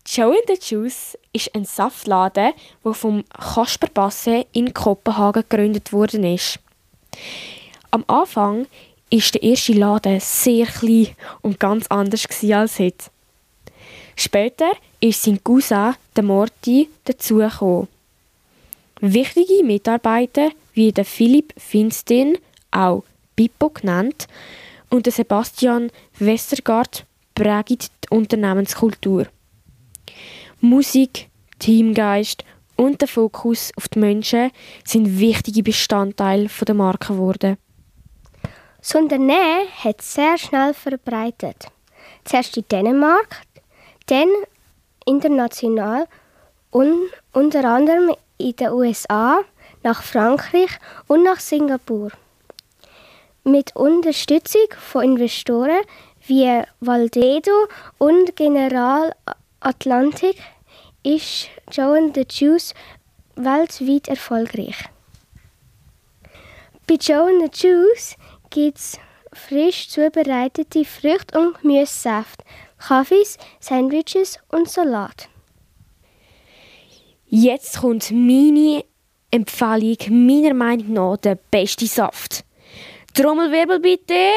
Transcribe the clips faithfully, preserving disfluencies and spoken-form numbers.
Joe and the Juice ist ein Saftladen, der vom Kasper Basse in Kopenhagen gegründet worden ist. Am Anfang war der erste Laden sehr klein und ganz anders als heute. Später ist sein Cousin, der Morty, dazugekommen. Wichtige Mitarbeiter wie der Philipp Finstin, auch Pippo genannt, und der Sebastian Westergaard prägen die Unternehmenskultur. Musik, Teamgeist und der Fokus auf die Menschen sind wichtige Bestandteile der Marke geworden. Das Unternehmen hat sehr schnell verbreitet. Zuerst in Dänemark, dann international und unter anderem in den U S A, nach Frankreich und nach Singapur. Mit Unterstützung von Investoren wie Valdedo und General Atlantic ist Joe and the Juice weltweit erfolgreich. Bei Joe and the Juice gibt es frisch zubereitete Früchte- und Gemüsesaft, Kaffees, Sandwiches und Salat. Jetzt kommt meine Empfehlung, meiner Meinung nach der beste Saft. Trommelwirbel bitte!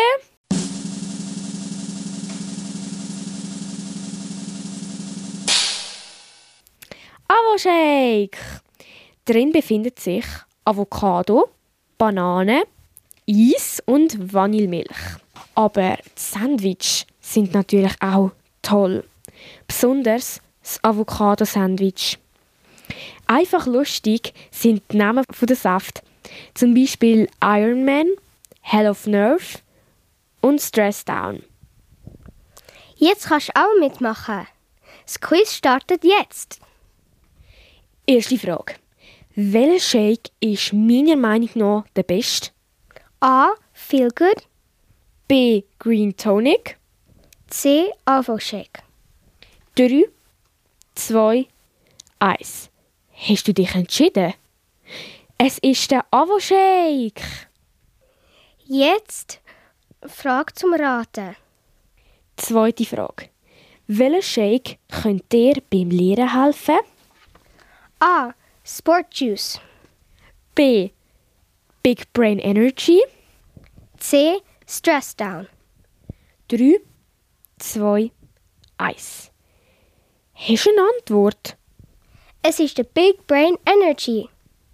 Avo-Shake! Darin befindet sich Avocado, Banane, Eis und Vanillemilch. Aber die Sandwich sind natürlich auch toll. Besonders das Avocado-Sandwich. Einfach lustig sind die Namen der Saft. Zum Beispiel Iron Man, Hell of Nerve und Stress Down. Jetzt kannst du auch mitmachen. Das Quiz startet jetzt. Erste Frage. Welcher Shake ist meiner Meinung nach der beste? A. Feel Good. B. Green Tonic. C. Avo-Shake. drei, zwei, eins. Hast du dich entschieden? Es ist der Avo-Shake. Jetzt Frage zum Raten. Zweite Frage. Welcher Shake könnte dir beim Lehren helfen? A. Sport Juice. B. Big Brain Energy. C. Stress Down. drei, zwei, eins. Hast du eine Antwort? Es ist der Big Brain Energy.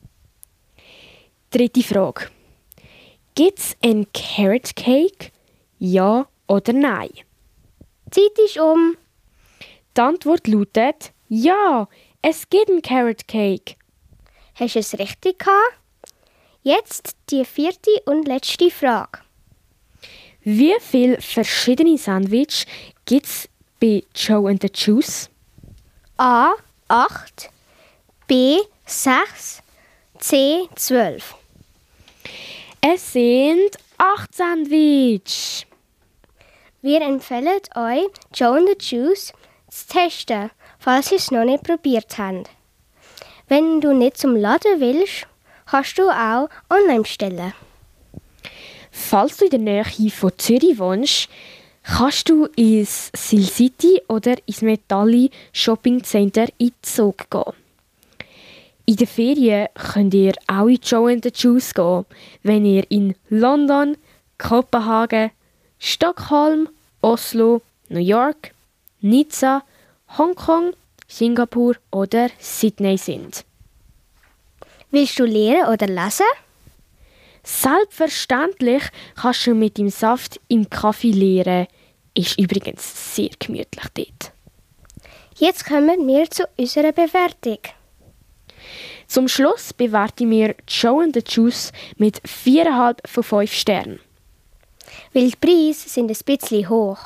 Dritte Frage. Gibt es einen Carrot Cake? Ja oder nein? Zeit ist um. Die Antwort lautet ja, es gibt einen Carrot Cake. Hast du es richtig gehabt? Jetzt die vierte und letzte Frage. Wie viele verschiedene Sandwiches gibt es bei Joe and the Juice? A. acht. B. sechs. C. zwölf. Es sind acht Sandwiches. Wir empfehlen euch, Joe and the Juice zu testen, falls ihr es noch nicht probiert habt. Wenn du nicht zum Laden willst, kannst du auch online bestellen. Falls du in der Nähe von Zürich wohnst, kannst du ins Sil City oder ins Metalli Shopping Center in Zug gehen. In den Ferien könnt ihr auch in Joe and the Juice gehen, wenn ihr in London, Kopenhagen, Stockholm, Oslo, New York, Nizza, Hongkong, Singapur oder Sydney sind. Willst du lernen oder lesen? Selbstverständlich kannst du mit dem Saft im Kaffee lernen. Ist übrigens sehr gemütlich dort. Jetzt kommen wir zu unserer Bewertung. Zum Schluss bewerten wir Joe and the Juice mit vier Komma fünf von fünf Sternen. Weil die Preise sind ein bisschen hoch.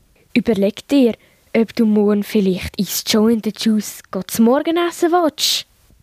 Überleg dir, ob du morgen vielleicht ins Joe and the Juice zum Morgenessen willst.